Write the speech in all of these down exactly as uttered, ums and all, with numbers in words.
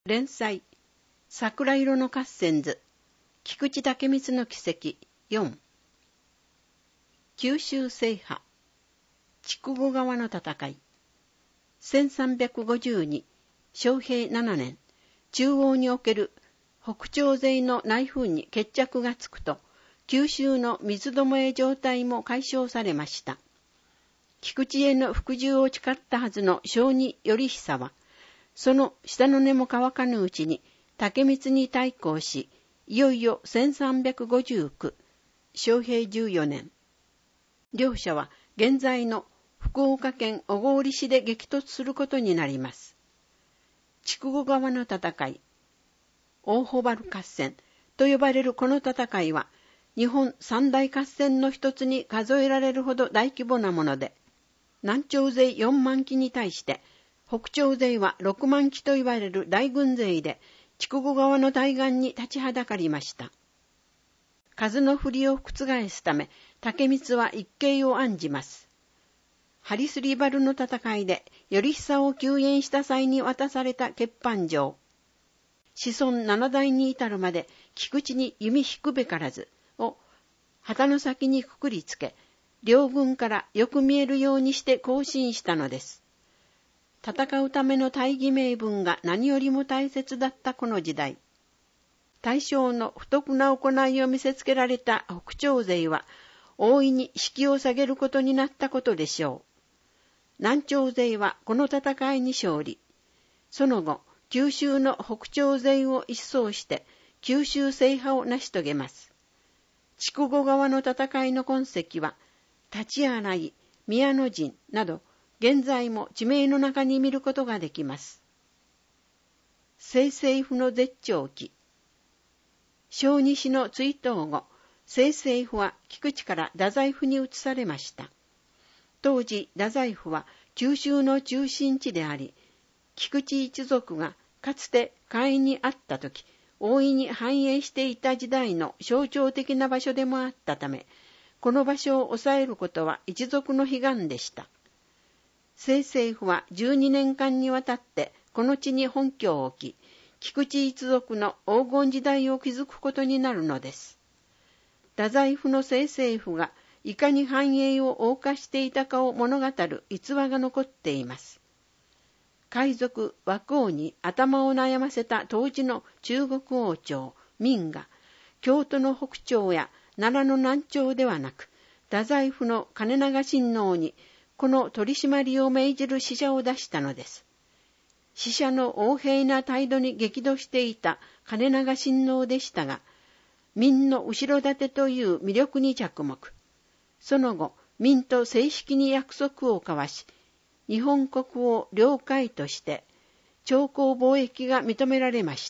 連載桜色の合戦図菊池武光の奇跡よん九州制覇筑後川の戦いせんさんびゃくごじゅうに正平ななねん中央における北朝勢の内紛に決着がつくと九州の水どもえ状態も解消されました。菊池への服従を誓ったはずの小児頼久はその下の根も乾かぬうちに竹光に対抗し、いよいよせんさんびゃくごじゅうきゅう、正平じゅうよねん。両者は現在の福岡県小郡市で激突することになります。筑後川の戦い、大穂原合戦と呼ばれるこの戦いは、日本三大合戦の一つに数えられるほど大規模なもので、南朝勢よんまんきに対して、北朝勢はろくまんきと言われる大軍勢で、筑後川の対岸に立ちはだかりました。数の振りを覆すため、竹光は一計を案じます。ハリスリバルの戦いで、頼久を救援した際に渡された欠板状。子孫七代に至るまで、菊池に弓引くべからずを、旗の先にくくりつけ、両軍からよく見えるようにして行進したのです。戦うための大義名分が何よりも大切だったこの時代。大将の不徳な行いを見せつけられた北朝勢は、大いに士気を下げることになったことでしょう。南朝勢はこの戦いに勝利。その後、九州の北朝勢を一掃して、九州制覇を成し遂げます。筑後川の戦いの痕跡は、立洗い、宮野陣など、現在も地名の中に見ることができます。清政府の絶頂期。小西の追討後、清政府は菊池から太宰府に移されました。当時、太宰府は九州の中心地であり、菊池一族がかつて会員にあったとき、大いに繁栄していた時代の象徴的な場所でもあったため、この場所を抑えることは一族の悲願でした。清政府はじゅうにねんかんにわたってこの地に本拠を置き、菊池一族の黄金時代を築くことになるのです。太宰府の清政府がいかに繁栄を謳歌していたかを物語る逸話が残っています。海賊枠王に頭を悩ませた当時の中国王朝明が、京都の北朝や奈良の南朝ではなく、太宰府の金長親王にこの取り締まりを命じる使者を出したのです。使者の横柄な態度に激怒していた金長親王でしたが、明の後ろ盾という魅力に着目。その後、明と正式に約束を交わし、日本国を領海として、朝貢貿易が認められました。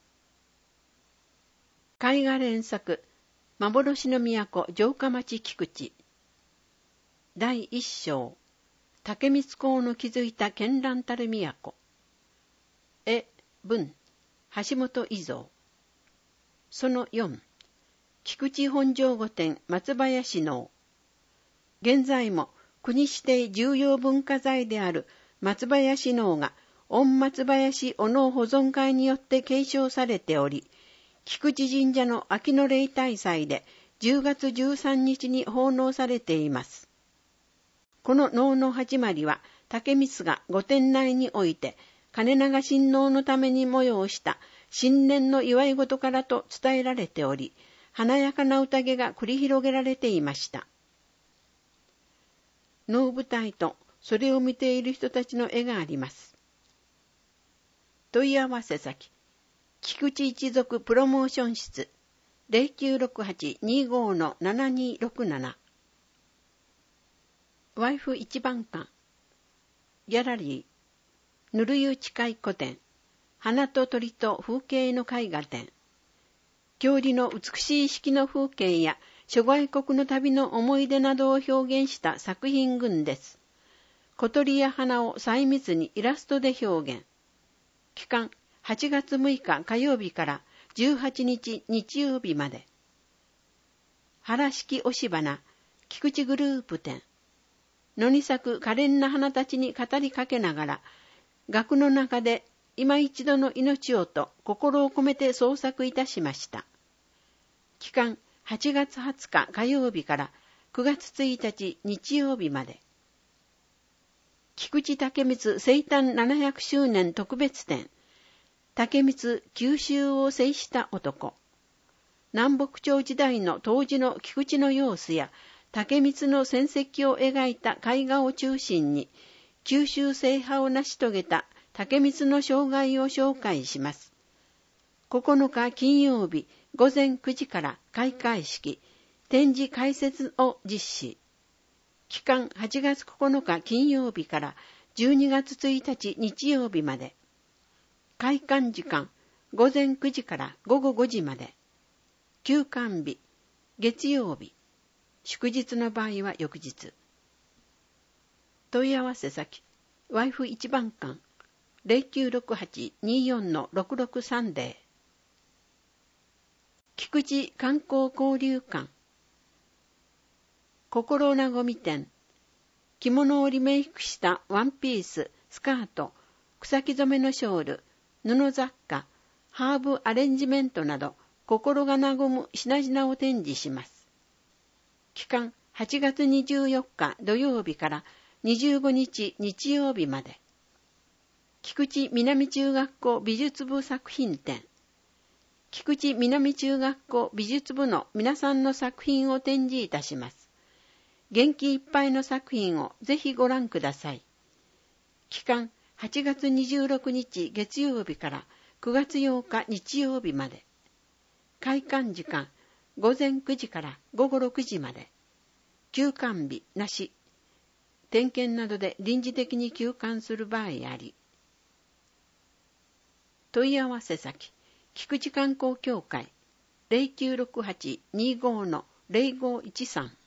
絵画連作、幻の都城下町菊池。第一章、竹光公の築いた絢爛たる都。絵、文、橋本伊蔵。そのよん、菊池本城御殿松林能。現在も国指定重要文化財である松林能が御松林お能保存会によって継承されており、菊池神社の秋の例大祭でじゅうがつじゅうさんにちに奉納されています。この能の始まりは、竹光が御殿内において、金長親王のために催した新年の祝い事からと伝えられており、華やかな宴が繰り広げられていました。能舞台とそれを見ている人たちの絵があります。問い合わせ先、菊池一族プロモーション室 ゼロきゅうろくはち にーごー のななにーろくなな。ワイフ一番館、ギャラリー、ぬるゆ近い古典、花と鳥と風景の絵画展、郷里の美しい四季の風景や諸外国の旅の思い出などを表現した作品群です。小鳥や花を細密にイラストで表現。期間はちがつむいか火曜日からじゅうはちにち日曜日まで。原式押し花、菊池グループ展。野に咲く可憐な花たちに語りかけながら、額の中で今一度の命をと心を込めて創作いたしました。期間はちがつはつか火曜日からくがつついたち日曜日まで。菊池武光生誕ななひゃくしゅうねん特別展。武光九州を制した男。南北朝時代の当時の菊池の様子や武光の戦績を描いた絵画を中心に、九州制覇を成し遂げた武光の生涯を紹介します。ここのか金曜日午前くじから開会式、展示開設を実施。期間はちがつここのか金曜日からじゅうにがつついたち日曜日まで。開館時間午前くじからごごごじまで。休館日月曜日。祝日の場合は翌日。問い合わせ先ワイフ一番館 ゼロきゅうろくはち にーよん ろくろくさんゼロ。菊池観光交流館。心なごみ店。着物をリメイクしたワンピース、スカート、草木染めのショール、布雑貨、ハーブアレンジメントなど、心が和む品々を展示します。期間はちがつにじゅうよっか土曜日からにじゅうごにち日曜日まで。菊池南中学校美術部作品展。菊池南中学校美術部の皆さんの作品を展示いたします。元気いっぱいの作品をぜひご覧ください。期間はちがつにじゅうろくにち月曜日からくがつようか日曜日まで。開館時間午前くじからごごろくじまで。休館日なし。点検などで臨時的に休館する場合あり。問い合わせ先菊池観光協会 ゼロきゅうろくはち にーごー ゼロごいちさん。